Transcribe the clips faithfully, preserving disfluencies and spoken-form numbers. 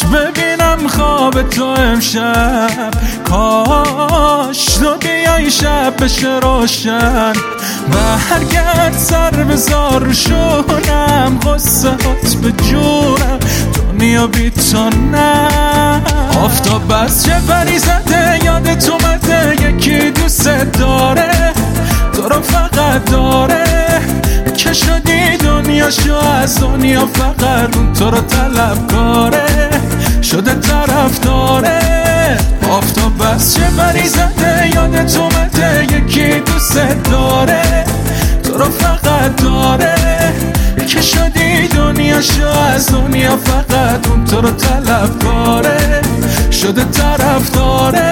ببینم خواب تو امشب، کاش تو بیای شب بشه روشن. برگرد سر بزار رو شونم، غصه هات به جونم، دنیا بی تو نه. آفتاب بس چه پری زده یادت اومده، یکی دوست داره تو رو فقط داره، که شدی دنیاشو از دنیا، فقط اون تو رو طلب کاره، شده طرف داره. آفتاب بس چه پری زده یادت اومده، یکی دوست داره تو رو فقط داره، که شدی دنیاشو از دنیا، فقط اون تو رو طلب کاره، شده طرف داره.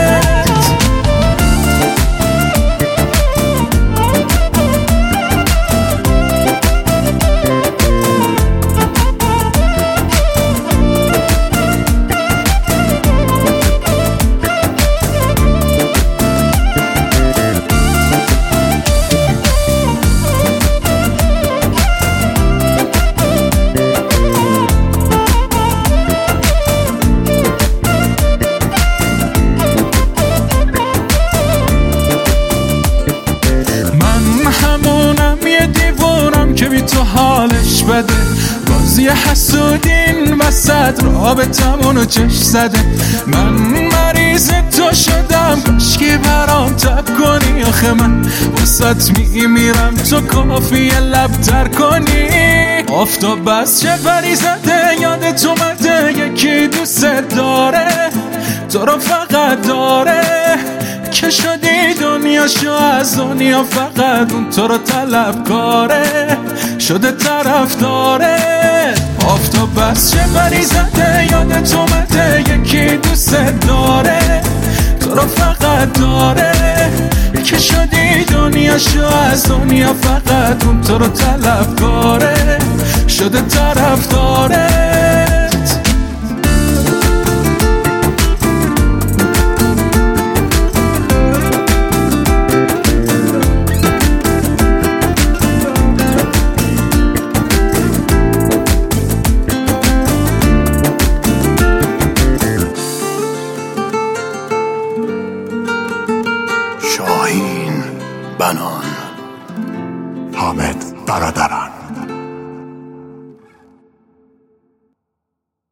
تو حالش بده، بازی حسودین وسط رابطمونو چش زده. من مریض تو شدم، کاشکی برام تب کنی، آخه من وسط میمیرم تو کافیه لب تر کنی. آفتاب بس چه پری زده یادت اومده، یکی دوست داره تو رو فقط داره، که شدی دنیاشو از دنیا، فقط اون تو رو طلب کاره، شده طرف داره. آفتاب بس چه پری زده یادت اومده، یکی دوست داره تو رو فقط داره، که شدی دنیاشو از دنیا، فقط اون تو رو طلب کاره، شده